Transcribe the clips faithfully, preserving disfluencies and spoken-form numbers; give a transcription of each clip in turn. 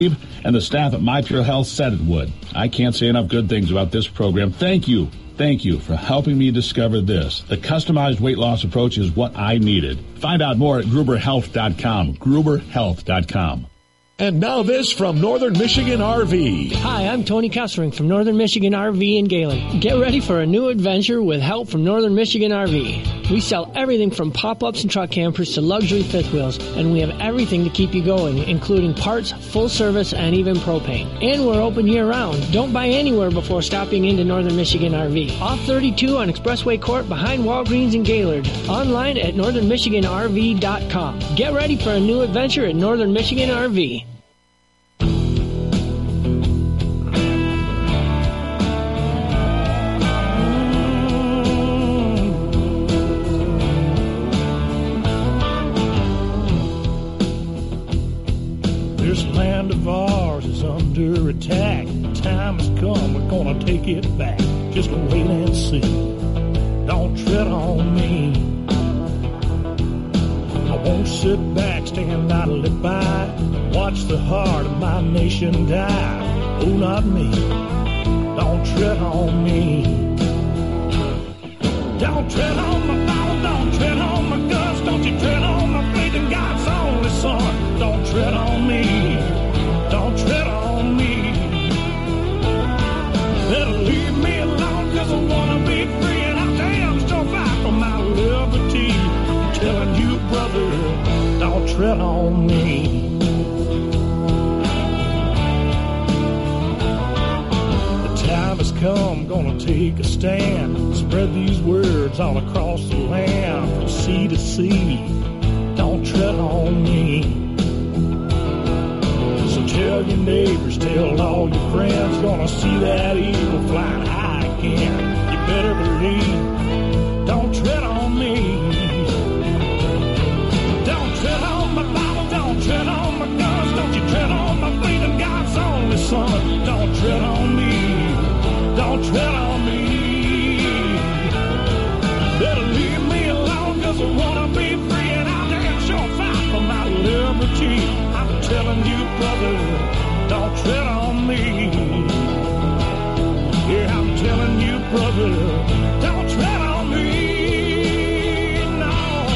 And the staff at My Pure Health said it would. I can't say enough good things about this program. Thank you. Thank you for helping me discover this. The customized weight loss approach is what I needed. Find out more at gruber health dot com. gruber health dot com. And now this from Northern Michigan R V. Hi, I'm Tony Kessering from Northern Michigan R V in Gaylord. Get ready for a new adventure with help from Northern Michigan R V. We sell everything from pop-ups and truck campers to luxury fifth wheels, and we have everything to keep you going, including parts, full service, and even propane. And we're open year-round. Don't buy anywhere before stopping into Northern Michigan R V. Off thirty-two on Expressway Court behind Walgreens in Gaylord. Online at northern michigan r v dot com. Get ready for a new adventure at Northern Michigan R V. This land of ours is under attack. Time has come, we're gonna take it back. Just wait and see. Don't tread on me. I won't sit back, stand idly by, watch the heart of my nation die. Oh, not me. Don't tread on me. Don't tread on my Bible, don't tread on my guts, don't you tread on my faith in God's only Son. Don't tread on me, don't tread on me. Better leave me alone, cause I wanna be free, and I damn sure fight for my liberty. I'm telling you, brother, don't tread on me. The time has come, gonna take a stand, spread these words all across the land, from sea to sea. Don't tread on me. So tell your neighbors, tell all your friends, gonna see that eagle flying high again. You better believe, don't tread on me. Don't tread on my Bible, don't tread on my guns, don't you tread on my faith in God's only Son. Don't tread on me, don't tread on me. Better leave me alone, cause I wanna be free, and I'll damn sure fight for my liberty. I'm telling you, brother, don't tread on me. Yeah, I'm telling you, brother, don't tread on me. No.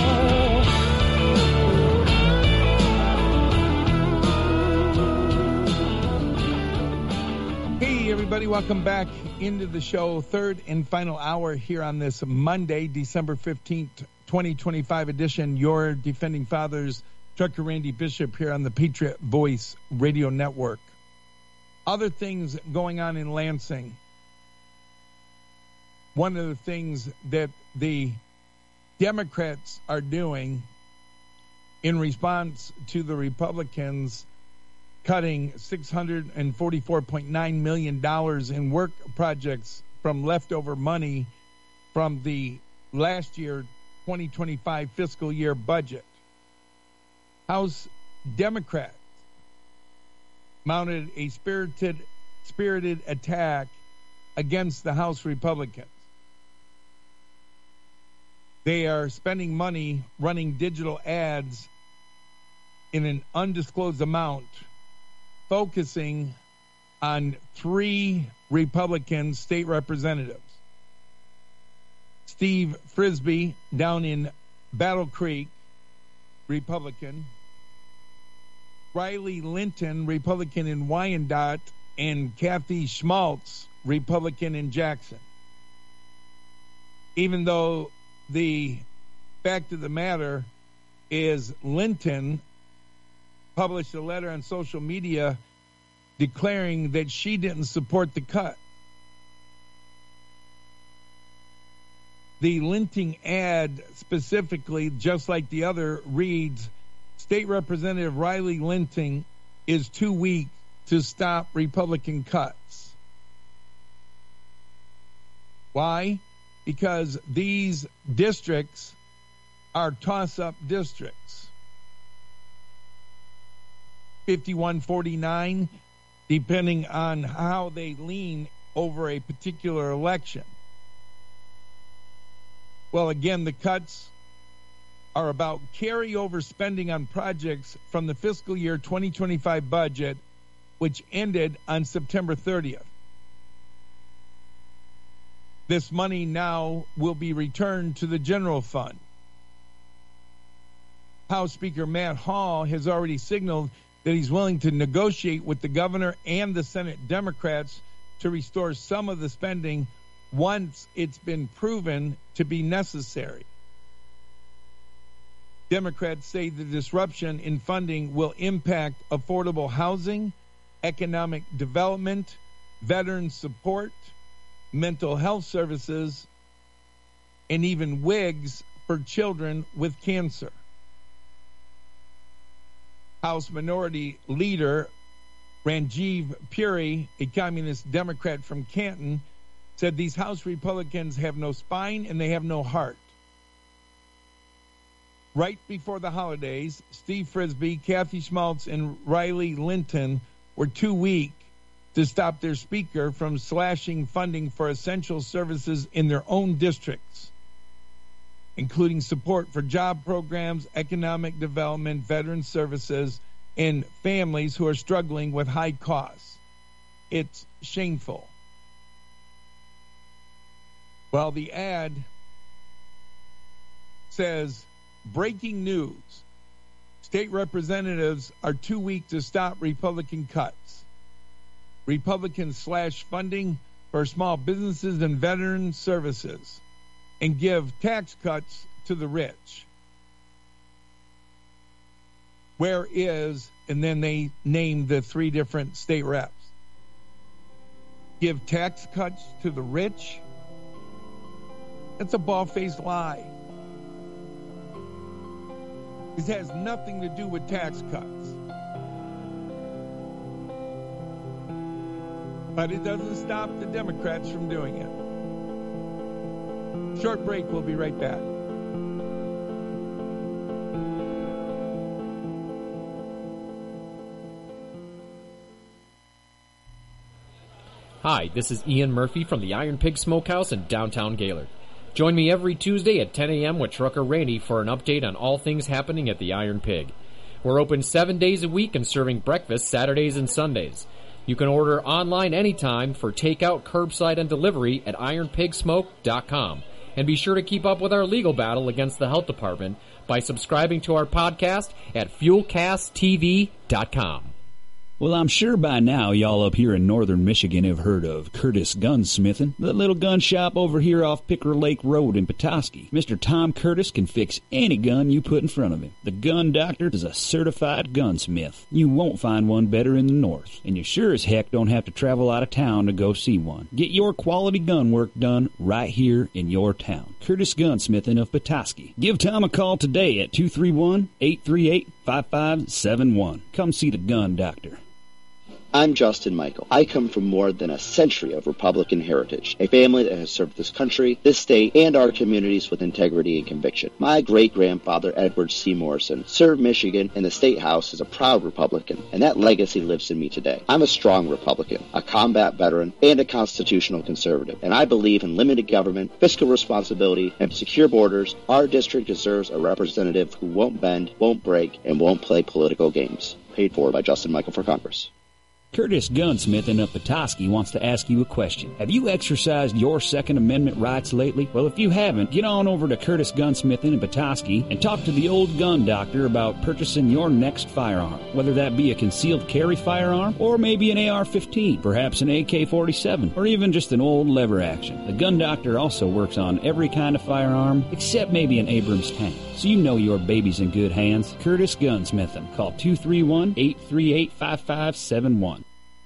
Hey, everybody, welcome back into the show. Third and final hour here on this Monday, December fifteenth, twenty twenty-five edition. Your Defending Fathers, Trucker Randy Bishop here on the Patriot Voice Radio Network. Other things going on in Lansing. One of the things that the Democrats are doing in response to the Republicans cutting six hundred forty-four point nine million dollars in work projects from leftover money from the last year twenty twenty-five fiscal year budget. House Democrats mounted a spirited spirited attack against the House Republicans. They are spending money running digital ads in an undisclosed amount, focusing on three Republican state representatives. Steve Frisbee down in Battle Creek, Republican. Riley Linton, Republican in Wyandotte, and Kathy Schmaltz, Republican in Jackson. Even though the fact of the matter is Linton published a letter on social media declaring that she didn't support the cut. The Linting ad specifically, just like the other, reads, State Representative Riley Linting is too weak to stop Republican cuts. Why? Because these districts are toss-up districts. fifty-one forty-nine, depending on how they lean over a particular election. Well, again, the cuts are about carryover spending on projects from the fiscal year twenty twenty-five budget which ended on September thirtieth. This money now will be returned to the general fund. House Speaker Matt Hall has already signaled that he's willing to negotiate with the governor and the Senate Democrats to restore some of the spending once it's been proven to be necessary. Democrats say the disruption in funding will impact affordable housing, economic development, veteran support, mental health services, and even wigs for children with cancer. House Minority Leader Ranjiv Puri, a communist Democrat from Canton, said these House Republicans have no spine and they have no heart. Right before the holidays, Steve Frisbee, Kathy Schmaltz, and Riley Linton were too weak to stop their speaker from slashing funding for essential services in their own districts, including support for job programs, economic development, veteran services, and families who are struggling with high costs. It's shameful. Well, the ad says, breaking news. State representatives are too weak to stop Republican cuts. Republicans slash funding for small businesses and veteran services and give tax cuts to the rich. Where is, and then they name the three different state reps. Give tax cuts to the rich? That's a bald-faced lie. This has nothing to do with tax cuts. But it doesn't stop the Democrats from doing it. Short break, we'll be right back. Hi, this is Ian Murphy from the Iron Pig Smokehouse in downtown Gaylord. Join me every Tuesday at ten a.m. with Trucker Randy for an update on all things happening at the Iron Pig. We're open seven days a week and serving breakfast Saturdays and Sundays. You can order online anytime for takeout, curbside, and delivery at iron pig smoke dot com. And be sure to keep up with our legal battle against the health department by subscribing to our podcast at fuel cast t v dot com. Well, I'm sure by now y'all up here in northern Michigan have heard of Curtis Gunsmithing, the little gun shop over here off Picker Lake Road in Petoskey. Mister Tom Curtis can fix any gun you put in front of him. The Gun Doctor is a certified gunsmith. You won't find one better in the north, and you sure as heck don't have to travel out of town to go see one. Get your quality gun work done right here in your town. Curtis Gunsmithing of Petoskey. Give Tom a call today at two three one, eight three eight, five five seven one. Come see the Gun Doctor. I'm Justin Michael. I come from more than a century of Republican heritage, a family that has served this country, this state, and our communities with integrity and conviction. My great-grandfather, Edward C. Morrison, served Michigan in the State House as a proud Republican, and that legacy lives in me today. I'm a strong Republican, a combat veteran, and a constitutional conservative, and I believe in limited government, fiscal responsibility, and secure borders. Our district deserves a representative who won't bend, won't break, and won't play political games. Paid for by Justin Michael for Congress. Curtis Gunsmithing of Petoskey wants to ask you a question. Have you exercised your Second Amendment rights lately? Well, if you haven't, get on over to Curtis Gunsmithing in Petoskey and talk to the old gun doctor about purchasing your next firearm, whether that be a concealed carry firearm or maybe an A R fifteen, perhaps an A K forty-seven, or even just an old lever action. The gun doctor also works on every kind of firearm except maybe an Abrams tank. So you know your baby's in good hands. Curtis Gunsmithing. Call two three one, eight three eight, five five seven one.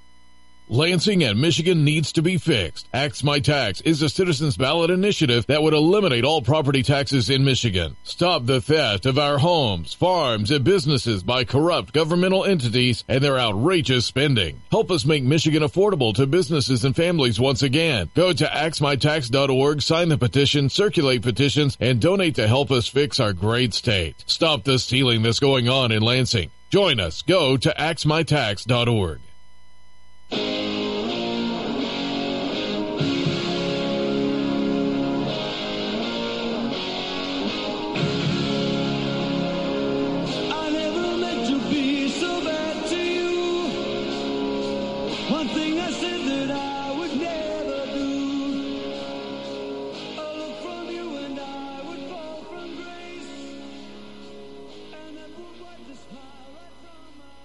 Lansing and Michigan needs to be fixed. Axe My Tax is a citizens ballot initiative that would eliminate all property taxes in Michigan. Stop the theft of our homes, farms, and businesses by corrupt governmental entities and their outrageous spending. Help us make Michigan affordable to businesses and families once again. Go to axe my tax dot org, sign the petition, circulate petitions, and donate to help us fix our great state. Stop the stealing that's going on in Lansing. Join us. Go to axe my tax dot org. One thing I said that I would never do. A look from you and I would fall from grace. And that would wipe the smile right from my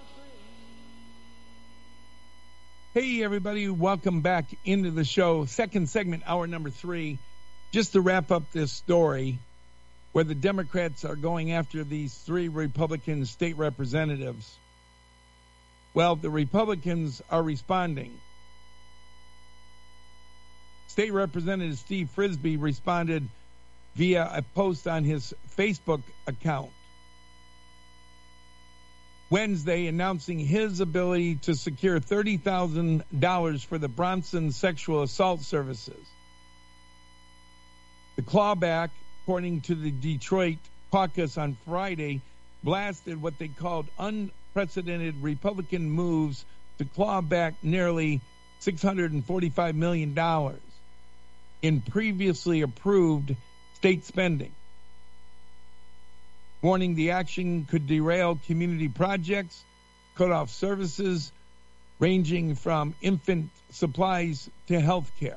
face. Hey, everybody, welcome back into the show. Second segment, hour number three. Just to wrap up this story, where the Democrats are going after these three Republican state representatives. Well, the Republicans are responding. State Representative Steve Frisbee responded via a post on his Facebook account Wednesday announcing his ability to secure thirty thousand dollars for the Bronson Sexual Assault Services. The clawback, according to the Detroit caucus on Friday, blasted what they called unprecedented Republican moves to claw back nearly six hundred forty-five million dollars in previously approved state spending, warning the action could derail community projects, cut off services ranging from infant supplies to health care.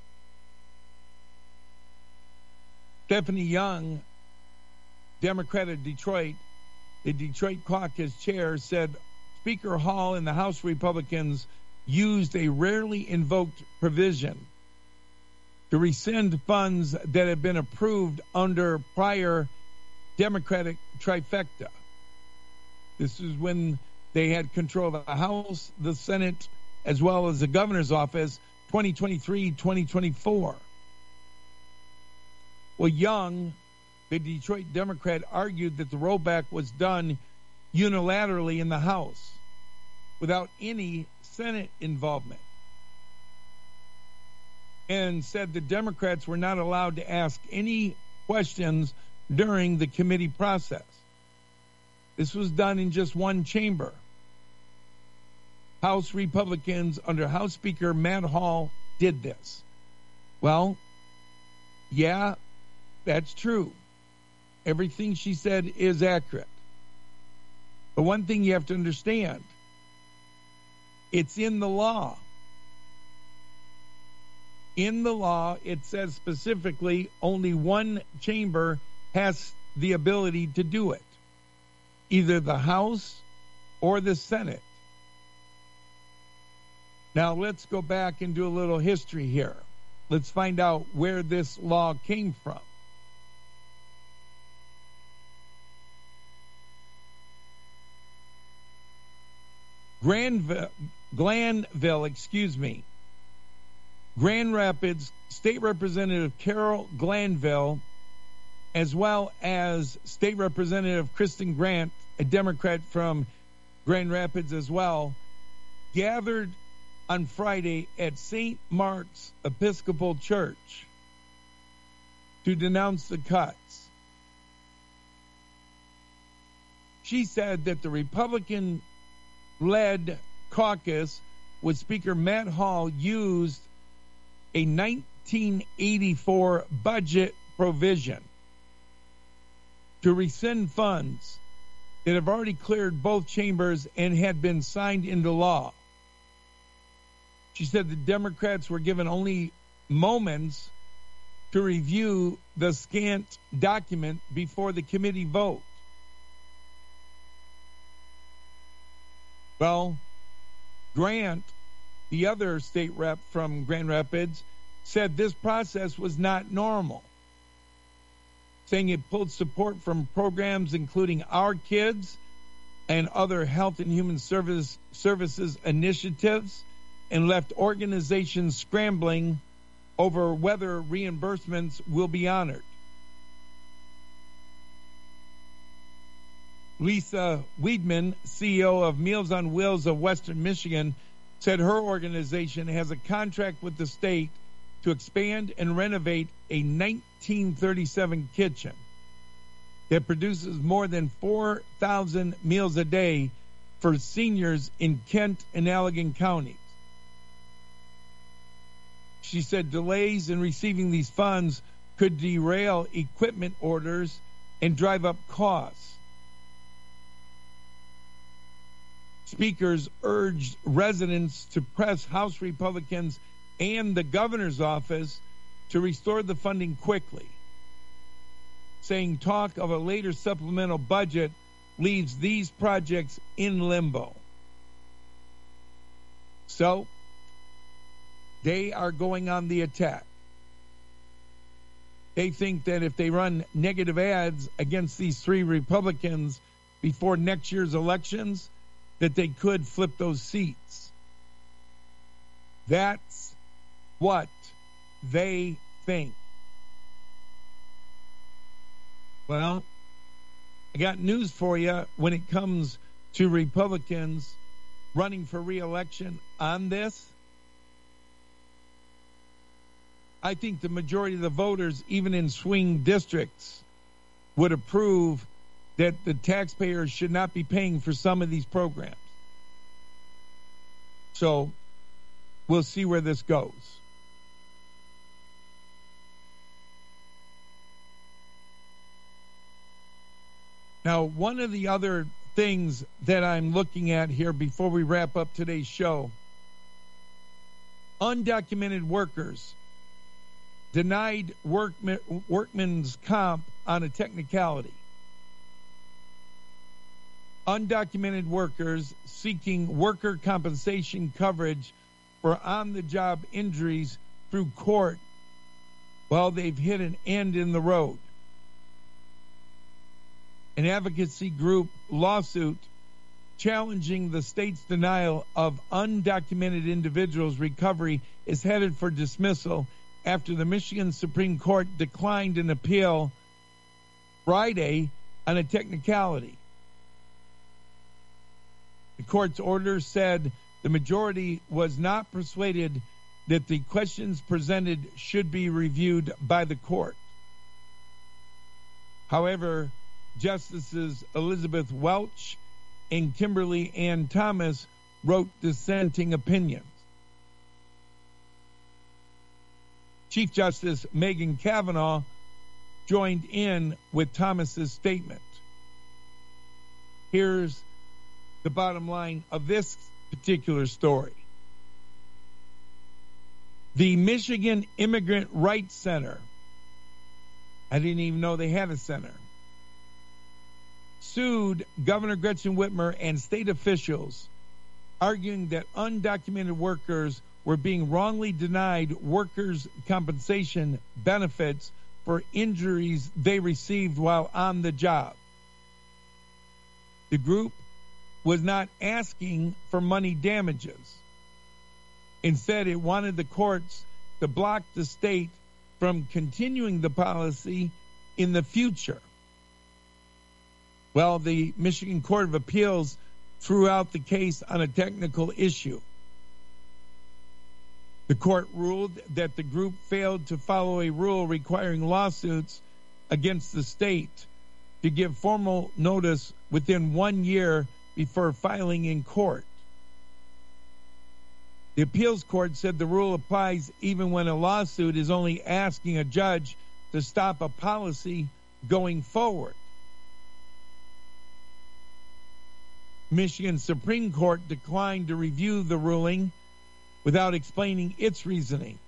Stephanie Young, Democrat of Detroit, the Detroit caucus chair, said Speaker Hall and the House Republicans used a rarely invoked provision to rescind funds that had been approved under prior Democratic trifecta. This is when they had control of the House, the Senate, as well as the governor's office, twenty twenty-three, twenty twenty-four. Well, Young, the Detroit Democrat, argued that the rollback was done unilaterally in the House without any Senate involvement, and said the Democrats were not allowed to ask any questions during the committee process. This was done in just one chamber. House Republicans under House Speaker Matt Hall did this. Well, yeah, that's true. Everything she said is accurate. But one thing you have to understand, it's in the law. In the law, it says specifically only one chamber has the ability to do it, either the House or the Senate. Now, let's go back and do a little history here. Let's find out where this law came from. Granville, Glanville, excuse me, Grand Rapids State Representative Carol Glanville, as well as State Representative Kristen Grant, a Democrat from Grand Rapids as well, gathered on Friday at Saint Mark's Episcopal Church to denounce the cuts. She said that the Republican-led caucus with Speaker Matt Hall used a nineteen eighty-four budget provision to rescind funds that have already cleared both chambers and had been signed into law. She said the Democrats were given only moments to review the scant document before the committee vote. Well, Grant, the other state rep from Grand Rapids, said this process was not normal, saying it pulled support from programs including Our Kids and other health and human service services initiatives, and left organizations scrambling over whether reimbursements will be honored. Lisa Weidman, C E O of Meals on Wheels of Western Michigan, said her organization has a contract with the state to expand and renovate a nineteen thirty-seven kitchen that produces more than four thousand meals a day for seniors in Kent and Allegan counties. She said delays in receiving these funds could derail equipment orders and drive up costs. Speakers urged residents to press House Republicans and the governor's office to restore the funding quickly, saying talk of a later supplemental budget leaves these projects in limbo. So, they are going on the attack. They think that if they run negative ads against these three Republicans before next year's elections, that they could flip those seats. That's what they think. Well, I got news for you when it comes to Republicans running for re-election on this. I think the majority of the voters, even in swing districts, would approve that the taxpayers should not be paying for some of these programs. So we'll see where this goes. Now, one of the other things that I'm looking at here before we wrap up today's show, undocumented workers denied workman, workman's comp on a technicality. Undocumented workers seeking worker compensation coverage for on-the-job injuries through court, well, they've hit an end in the road. An advocacy group lawsuit challenging the state's denial of undocumented individuals' recovery is headed for dismissal after the Michigan Supreme Court declined an appeal Friday on a technicality. The court's order said the majority was not persuaded that the questions presented should be reviewed by the court. However, Justices Elizabeth Welch and Kimberly Ann Thomas wrote dissenting opinions. Chief Justice Megan Kavanaugh joined in with Thomas's statement. Here's the bottom line of this particular story. The Michigan Immigrant Rights Center, I didn't even know they had a center, sued Governor Gretchen Whitmer and state officials, arguing that undocumented workers were being wrongly denied workers' compensation benefits for injuries they received while on the job. The group was not asking for money damages. Instead, it wanted the courts to block the state from continuing the policy in the future. Well, the Michigan Court of Appeals threw out the case on a technical issue. The court ruled that the group failed to follow a rule requiring lawsuits against the state to give formal notice within one year before filing in court. The appeals court said the rule applies even when a lawsuit is only asking a judge to stop a policy going forward. Michigan Supreme Court declined to review the ruling without explaining its reasoning.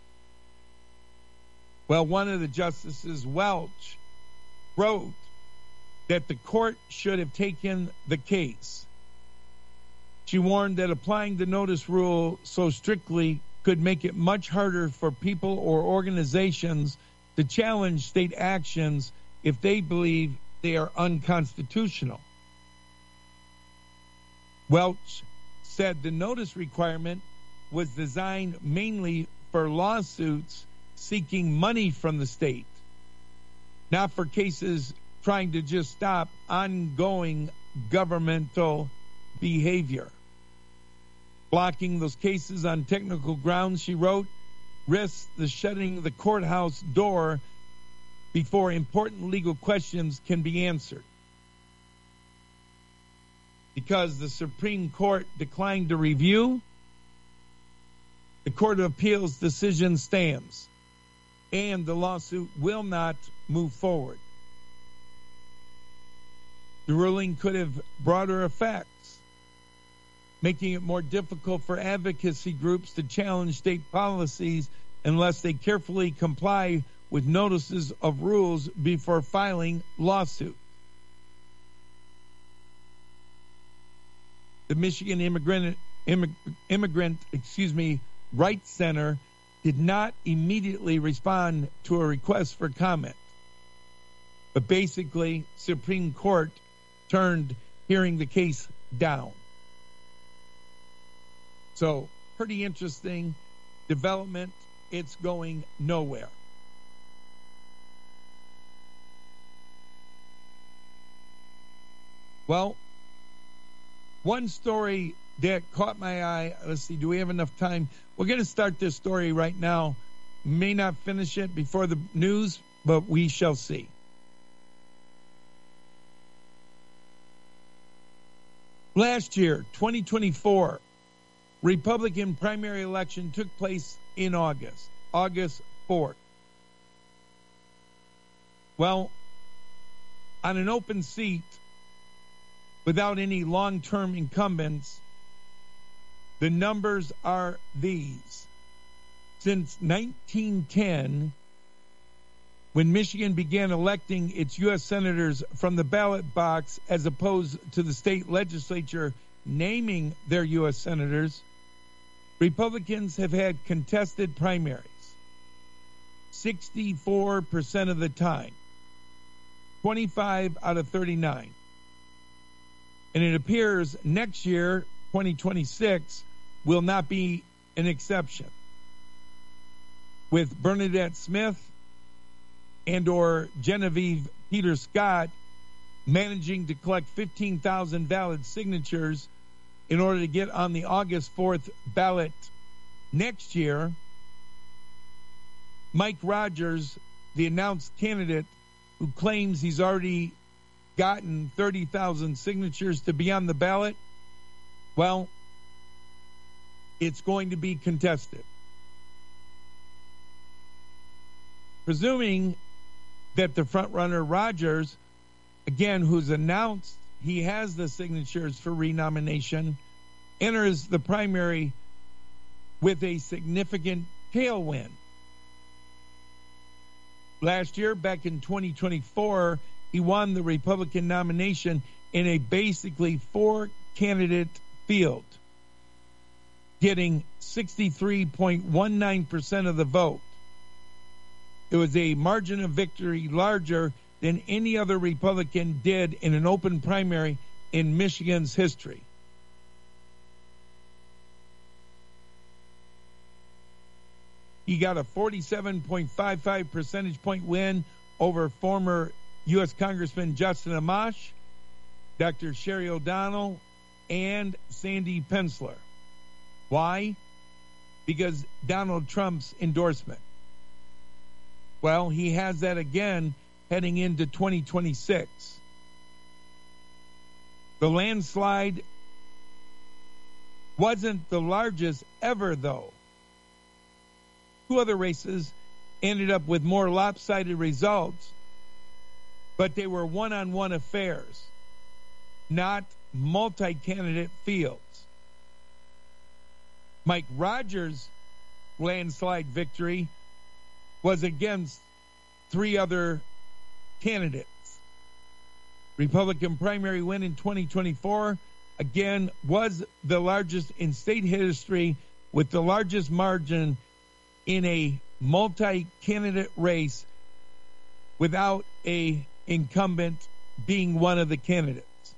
Well, one of the justices, Welch, wrote that the court should have taken the case. She warned that applying the notice rule so strictly could make it much harder for people or organizations to challenge state actions if they believe they are unconstitutional. Welch said the notice requirement was designed mainly for lawsuits seeking money from the state, not for cases trying to just stop ongoing governmental behavior. Blocking those cases on technical grounds, she wrote, risks the shutting the courthouse door before important legal questions can be answered. Because the Supreme Court declined to review, the Court of Appeals decision stands, and the lawsuit will not move forward. The ruling could have broader effects. making it more difficult for advocacy groups to challenge state policies unless they carefully comply with notices of rules before filing lawsuits. The Michigan Immigrant, Immig, Immigrant, excuse me, Rights Center did not immediately respond to a request for comment. But basically, Supreme Court turned hearing the case down. So, pretty interesting development. It's going nowhere. Well, one story that caught my eye, let's see, do we have enough time? We're going to start this story right now. May not finish it before the news, but we shall see. Last year, twenty twenty-four, Republican primary election took place in August, August fourth. Well, on an open seat, without any long-term incumbents, the numbers are these. Since nineteen ten, when Michigan began electing its U S senators from the ballot box as opposed to the state legislature naming their U S senators, Republicans have had contested primaries sixty-four percent of the time, twenty-five out of thirty-nine. And it appears next year, twenty twenty-six, will not be an exception, with Bernadette Smith and or Genevieve Peter Scott managing to collect fifteen thousand valid signatures in order to get on the August fourth ballot next year. Mike Rogers, the announced candidate who claims he's already gotten thirty thousand signatures to be on the ballot, well, it's going to be contested. Presuming that the frontrunner Rogers, again, who's announced he has the signatures for renomination, enters the primary with a significant tailwind. Last year, back in twenty twenty-four, he won the Republican nomination in a basically four-candidate field, getting sixty-three point one nine percent of the vote. It was a margin of victory larger than any other Republican did in an open primary in Michigan's history. He got a forty-seven point five five percentage point win over former U S Congressman Justin Amash, Doctor Sherry O'Donnell, and Sandy Pensler. Why? Because Donald Trump's endorsement. Well, he has that again heading into twenty twenty-six. The landslide wasn't the largest ever, though. Two other races ended up with more lopsided results, but they were one-on-one affairs, not multi-candidate fields. Mike Rogers' landslide victory was against three other candidates. Republican primary win in twenty twenty-four, again, was the largest in state history, with the largest margin in a multi-candidate race without a incumbent being one of the candidates.